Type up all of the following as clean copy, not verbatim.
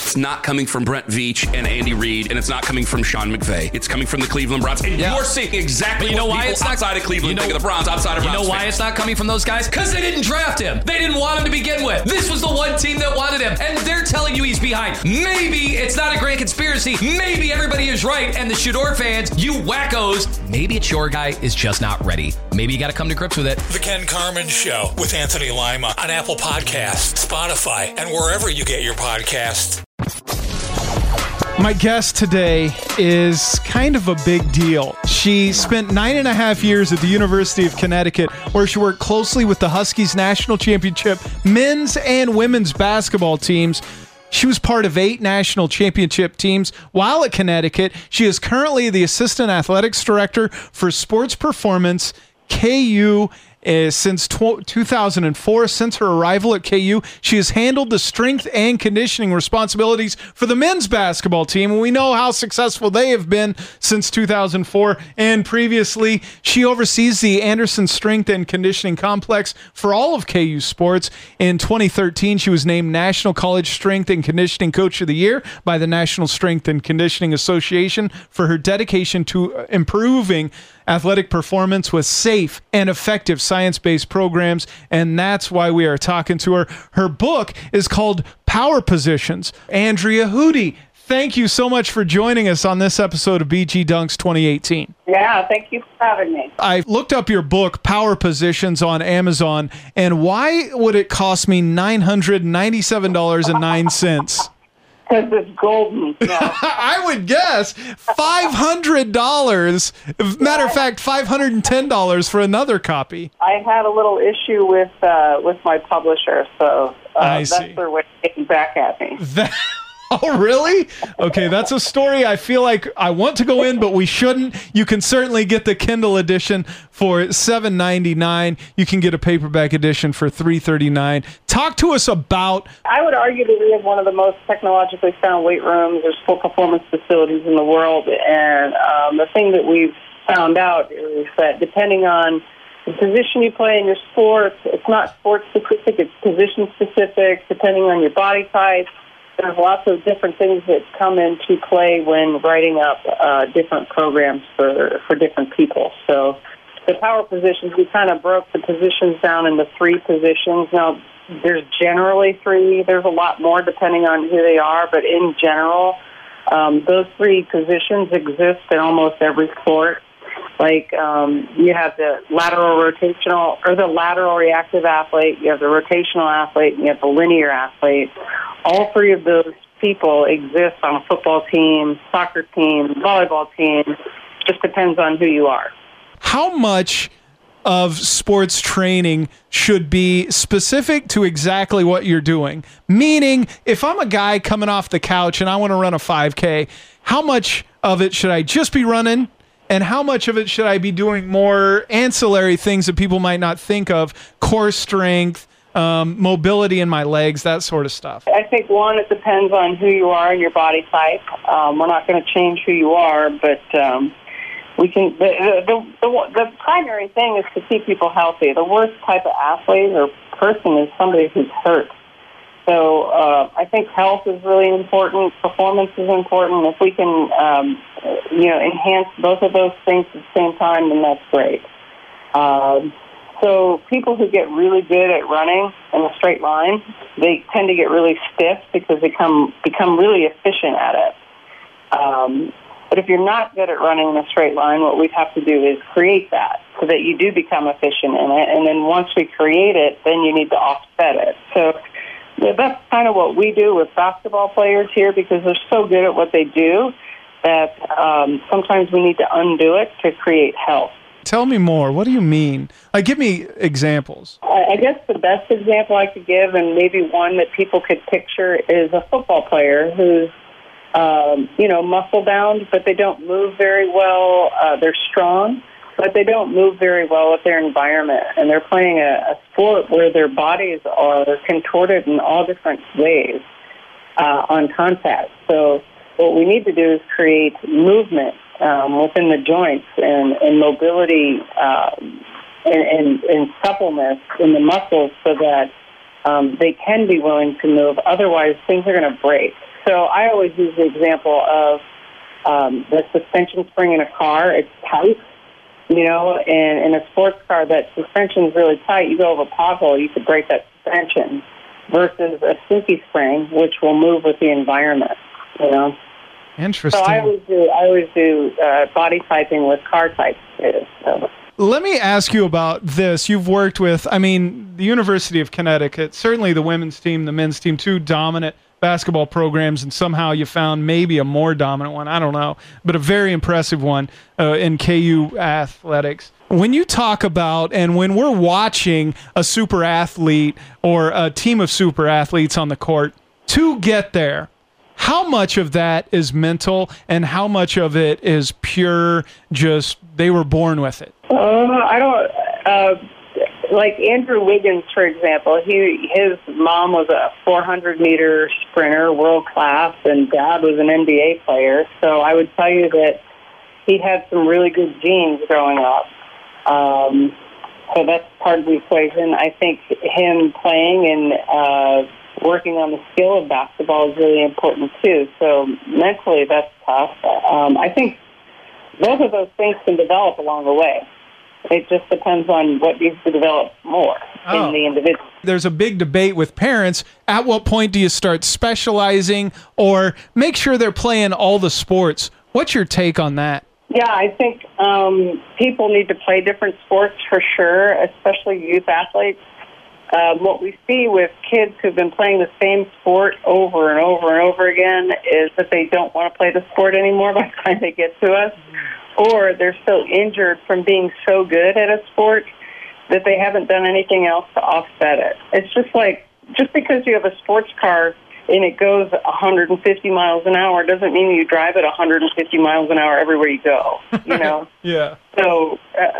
it's not coming from Brent Veach and Andy Reid, and it's not coming from Sean McVay. It's coming from the Cleveland Browns. And you're seeing exactly what people outside of Cleveland think of the Browns, outside of Browns. You know why it's not coming from those guys? Because they didn't draft him. They didn't want him to begin with. This was the one team that wanted him, and they're telling you he's behind. Maybe it's not a grand conspiracy. Maybe everybody is right, and the Shador fans, you wackos, maybe it's your guy is just not ready. Maybe you got to come to grips with it. The Ken Carman Show with Anthony Lima on Apple Podcasts, Spotify, and wherever you get your podcasts. My guest today is kind of a big deal. She spent 9.5 years at the University of Connecticut, where she worked closely with the Huskies national championship men's and women's basketball teams. She was part of 8 national championship teams while at Connecticut. She is currently the assistant athletics director for sports performance, KU. Since 2004, since her arrival at KU, she has handled the strength and conditioning responsibilities for the men's basketball team, and we know how successful they have been since 2004. And previously, she oversees the Anderson Strength and Conditioning Complex for all of KU sports. In 2013, she was named National College Strength and Conditioning Coach of the Year by the National Strength and Conditioning Association for her dedication to improving athletic performance with safe and effective science-based programs, and that's why we are talking to her. Her book is called Power Positions. Andrea Hootie, thank you so much for joining us on this episode of BG Dunks 2018. Yeah, thank you for having me. I looked up your book, Power Positions, on Amazon, and why would it cost me $997.09? Because it's golden. Yeah. I would guess $500. Matter of fact, $510 for another copy. I had a little issue with my publisher, so that's their way of getting back at me. Oh, really? Okay, that's a story I feel like I want to go in, but we shouldn't. You can certainly get the Kindle edition for $7.99. You can get a paperback edition for $3.39. Talk to us about... I would argue that we have one of the most technologically sound weight rooms or sport performance facilities in the world, and the thing that we've found out is that depending on the position you play in your sport, it's not sport-specific, it's position-specific, depending on your body type. There's lots of different things that come into play when writing up different programs for different people. So the power positions, we kind of broke the positions down into 3 positions. Now, there's generally 3. There's a lot more depending on who they are, but in general, those 3 positions exist in almost every sport. Like you have the lateral rotational or the lateral reactive athlete, you have the rotational athlete, and you have the linear athlete. All 3 of those people exist on a football team, soccer team, volleyball team. Just depends on who you are. How much of sports training should be specific to exactly what you're doing? Meaning, if I'm a guy coming off the couch and I want to run a 5K, how much of it should I just be running? And how much of it should I be doing more ancillary things that people might not think of, core strength, mobility in my legs, that sort of stuff? I think, one, it depends on who you are and your body type. We're not going to change who you are, but we can. The primary thing is to keep people healthy. The worst type of athlete or person is somebody who's hurt. So I think health is really important. Performance is important. If we can, enhance both of those things at the same time, then that's great. So people who get really good at running in a straight line, they tend to get really stiff because they become really efficient at it. But if you're not good at running in a straight line, what we'd have to do is create that so that you do become efficient in it. And then once we create it, then you need to offset it. So that's kind of what we do with basketball players here because they're so good at what they do that sometimes we need to undo it to create health. Tell me more. What do you mean? Give me examples. I guess the best example I could give, and maybe one that people could picture, is a football player who's, muscle-bound, but they don't move very well. They're strong, but they don't move very well with their environment. And they're playing a sport where their bodies are contorted in all different ways on contact. So what we need to do is create movement within the joints and mobility and suppleness in the muscles so that they can be willing to move. Otherwise, things are going to break. So I always use the example of the suspension spring in a car. It's tight, you know, and in a sports car, that suspension is really tight. You go over a pothole, you could break that suspension, versus a slinky spring, which will move with the environment, you know. Interesting. So I always do body typing with car types too. So. Let me ask you about this. You've worked with, I mean, the University of Connecticut, certainly the women's team, the men's team, two dominant basketball programs, and somehow you found maybe a more dominant one, I don't know, but a very impressive one in KU athletics. When you talk about, and when we're watching a super athlete or a team of super athletes on the court, to get there, how much of that is mental and how much of it is pure, just they were born with it? I don't... like Andrew Wiggins, for example, his mom was a 400-meter sprinter, world class, and dad was an NBA player. So I would tell you that he had some really good genes growing up. So that's part of the equation. I think him playing and working on the skill of basketball is really important too. So mentally, that's tough. I think both of those things can develop along the way. It just depends on what needs to develop more in the individual. There's a big debate with parents. At what point do you start specializing or make sure they're playing all the sports? What's your take on that? Yeah, I think people need to play different sports for sure, especially youth athletes. What we see with kids who've been playing the same sport over and over and over again is that they don't want to play the sport anymore by the time they get to us. Or they're so injured from being so good at a sport that they haven't done anything else to offset it. It's just like, just because you have a sports car and it goes 150 miles an hour doesn't mean you drive at 150 miles an hour everywhere you go, you know? Yeah. So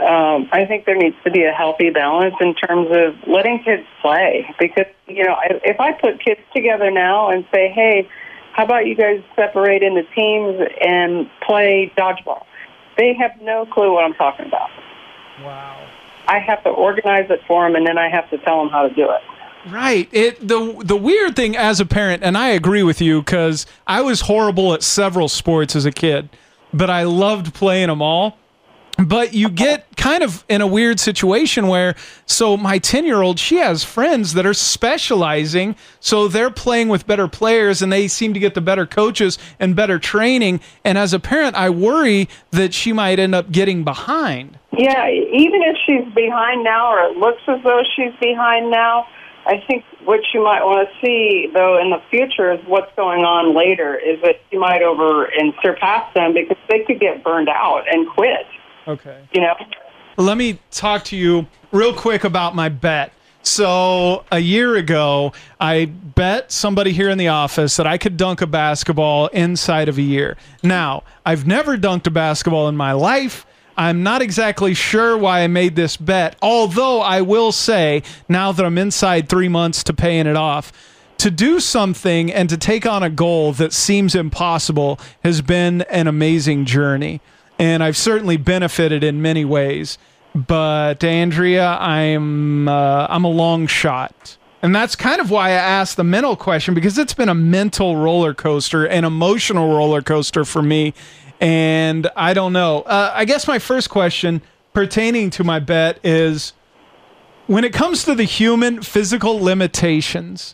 I think there needs to be a healthy balance in terms of letting kids play. Because, you know, if I put kids together now and say, hey, how about you guys separate into teams and play dodgeball? They have no clue what I'm talking about. Wow. I have to organize it for them, and then I have to tell them how to do it. Right. The weird thing as a parent, and I agree with you because I was horrible at several sports as a kid, but I loved playing them all. But you get kind of in a weird situation where, so my 10-year-old, she has friends that are specializing, so they're playing with better players, and they seem to get the better coaches and better training. And as a parent, I worry that she might end up getting behind. Yeah, even if she's behind now, or it looks as though she's behind now, I think what you might want to see, though, in the future is what's going on later, is that she might over and surpass them because they could get burned out and quit. Okay. You know? Let me talk to you real quick about my bet. So a year ago, I bet somebody here in the office that I could dunk a basketball inside of a year. Now, I've never dunked a basketball in my life. I'm not exactly sure why I made this bet, although I will say, now that I'm inside 3 months to paying it off, to do something and to take on a goal that seems impossible has been an amazing journey. And I've certainly benefited in many ways. But, Andrea, I'm a long shot. And that's kind of why I asked the mental question, because it's been a mental roller coaster, an emotional roller coaster for me. And I don't know. I guess my first question pertaining to my bet is, when it comes to the human physical limitations,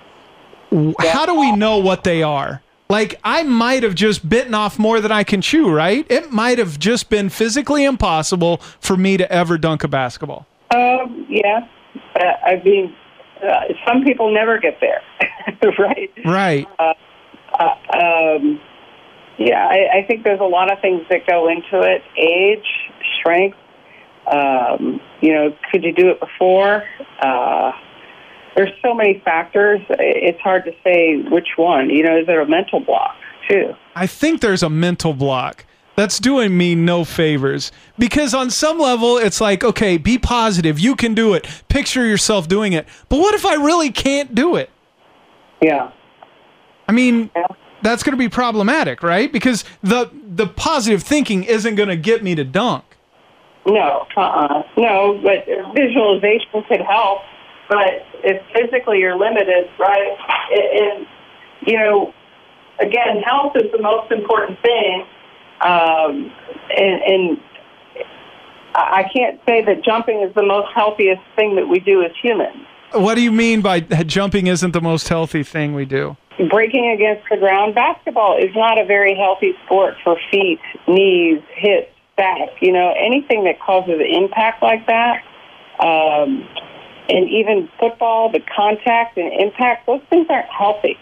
how do we know what they are? Like, I might have just bitten off more than I can chew, right? It might have just been physically impossible for me to ever dunk a basketball. Yeah. I mean, some people never get there, right? Right. Yeah, I think there's a lot of things that go into it. Age, strength, you know, could you do it before? There's so many factors. It's hard to say which one. You know, is there a mental block, too? I think there's a mental block. That's doing me no favors. Because on some level, it's like, okay, be positive. You can do it. Picture yourself doing it. But what if I really can't do it? Yeah. I mean, that's going to be problematic, right? Because the positive thinking isn't going to get me to dunk. No, No, but visualization could help. But if physically you're limited, right, and, you know, again, health is the most important thing. And I can't say that jumping is the most healthiest thing that we do as humans. What do you mean by jumping isn't the most healthy thing we do? Breaking against the ground. Basketball is not a very healthy sport for feet, knees, hips, back. Anything that causes impact like that. And even football, the contact and impact, those things aren't healthy.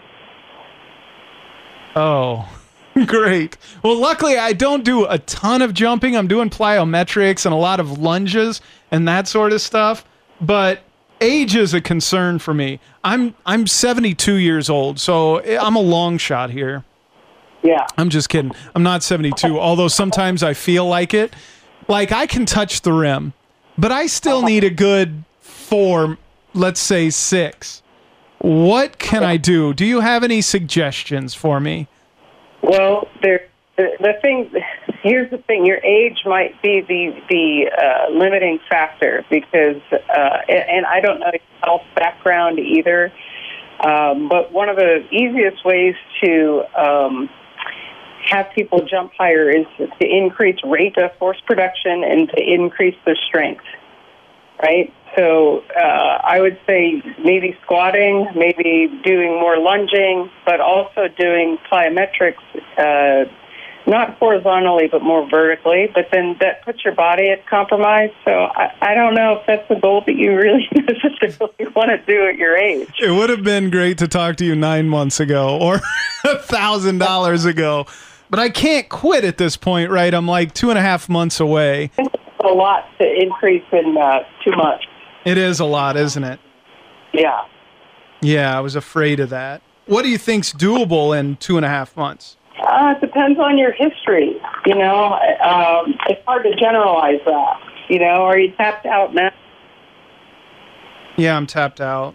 Oh, great. Well, luckily, I don't do a ton of jumping. I'm doing plyometrics and a lot of lunges and that sort of stuff. But age is a concern for me. I'm 72 years old, so I'm a long shot here. Yeah. I'm just kidding. I'm not 72, although sometimes I feel like it. Like, I can touch the rim, but I still need a good 4, let's say 6. What can I do? Do you have any suggestions for me? Well, here's the thing. Your age might be the limiting factor because, and I don't know your health background either, but one of the easiest ways to have people jump higher is to increase rate of force production and to increase their strength, right? So I would say maybe squatting, maybe doing more lunging, but also doing plyometrics, not horizontally but more vertically, but then that puts your body at compromise. So I don't know if that's the goal that you really necessarily want to do at your age. It would have been great to talk to you 9 months ago or $1,000 ago, but I can't quit at this point, right? I'm like 2.5 months away. It's a lot to increase in 2 months. It is a lot, isn't it? Yeah. Yeah, I was afraid of that. What do you think's doable in 2.5 months? It depends on your history. It's hard to generalize that. Are you tapped out now? Yeah, I'm tapped out.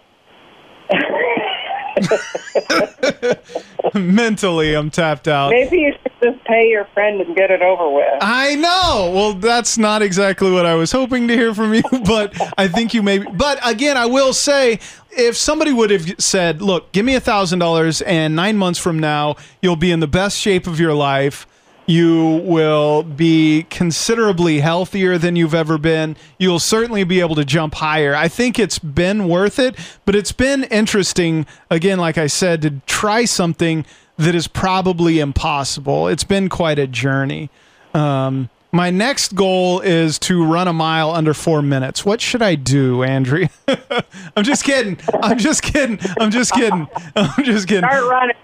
Mentally, I'm tapped out. Maybe you should just pay your friend and get it over with. I know. Well, that's not exactly what I was hoping to hear from you, but I think you may. But again, I will say, if somebody would have said, look, give me $1,000 and 9 months from now, you'll be in the best shape of your life. You will be considerably healthier than you've ever been. You'll certainly be able to jump higher. I think it's been worth it, but it's been interesting, again, like I said, to try something that is probably impossible. It's been quite a journey. My next goal is to run a mile under 4 minutes. What should I do, Andrea? I'm just kidding. I'm just kidding. Start running.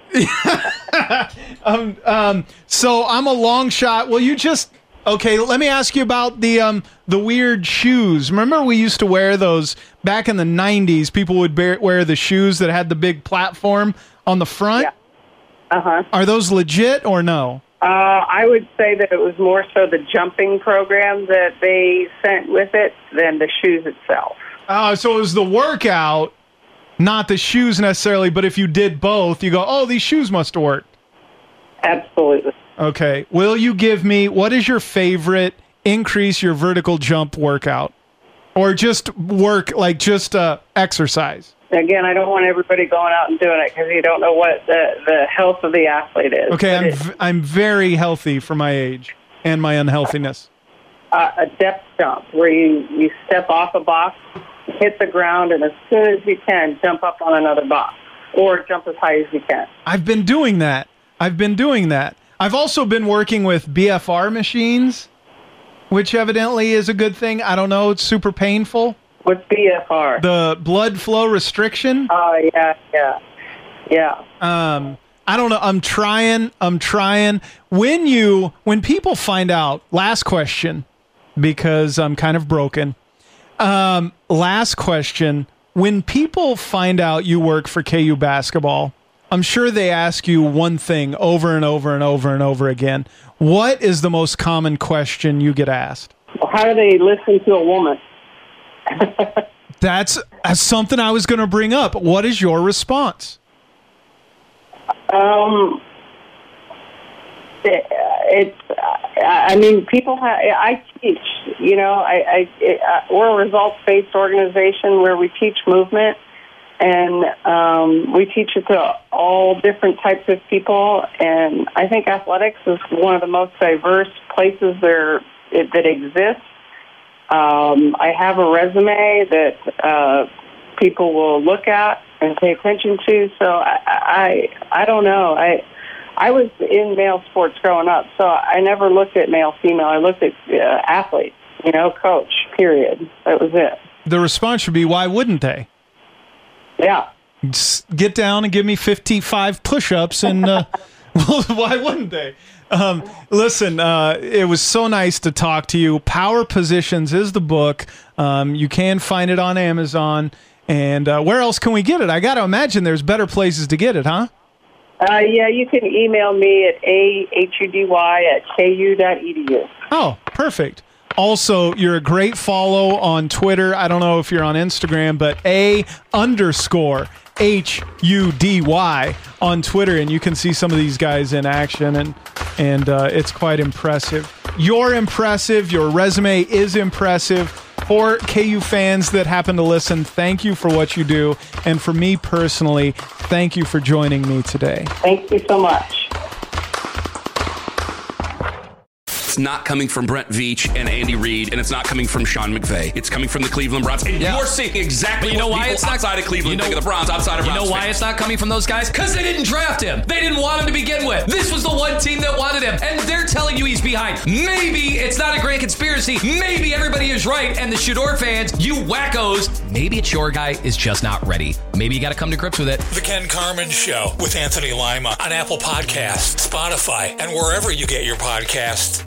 So I'm a long shot. Well, okay, let me ask you about the weird shoes. Remember we used to wear those back in the 90s? People would wear the shoes that had the big platform on the front? Yeah. Uh-huh. Are those legit or no? I would say that it was more so the jumping program that they sent with it than the shoes itself. So it was the workout, not the shoes necessarily, but if you did both, you go, oh, these shoes must have worked. Absolutely. Okay. Will you give me, what is your favorite increase your vertical jump workout? Or just work, like just exercise? Again, I don't want everybody going out and doing it because you don't know what the health of the athlete is. Okay, I'm very healthy for my age and my unhealthiness. A depth jump where you step off a box, hit the ground, and as soon as you can, jump up on another box or jump as high as you can. I've been doing that. I've also been working with BFR machines, which evidently is a good thing. I don't know. It's super painful. What's BFR? The blood flow restriction. Oh, yeah. I don't know. I'm trying. When people find out, last question, because I'm kind of broken. Last question. When people find out you work for KU basketball, I'm sure they ask you one thing over and over and over and over again. What is the most common question you get asked? Well, how do they listen to a woman? That's something I was going to bring up. What is your response? People I teach, we're a results-based organization where we teach movement, And we teach it to all different types of people. And I think athletics is one of the most diverse places that exists. I have a resume that people will look at and pay attention to. So I don't know. I was in male sports growing up, so I never looked at male, female. I looked at athlete, coach, period. That was it. The response should be, why wouldn't they? Yeah. Just get down and give me 55 push-ups, and why wouldn't they? Listen, it was so nice to talk to you. Power Positions is the book. You can find it on Amazon. And where else can we get it? I got to imagine there's better places to get it, huh? Yeah, you can email me at ahudy@ku.edu. Oh, perfect. Also, you're a great follow on Twitter. I don't know if you're on Instagram, but _HUDY on Twitter, and you can see some of these guys in action, and it's quite impressive. You're impressive. Your resume is impressive. For KU fans that happen to listen, thank you for what you do. And for me personally, thank you for joining me today. Thank you so much. It's not coming from Brent Veach and Andy Reid, and it's not coming from Sean McVay. It's coming from the Cleveland Browns. And you're seeing exactly what people outside of Cleveland think of the Browns, outside of Browns. You know why it's not coming from those guys? Because they didn't draft him. They didn't want him to begin with. This was the one team that wanted him, and they're telling you he's behind. Maybe it's not a grand conspiracy. Maybe everybody is right, and the Shador fans, you wackos, maybe it's your guy is just not ready. Maybe you got to come to grips with it. The Ken Carman Show with Anthony Lima on Apple Podcasts, Spotify, and wherever you get your podcasts.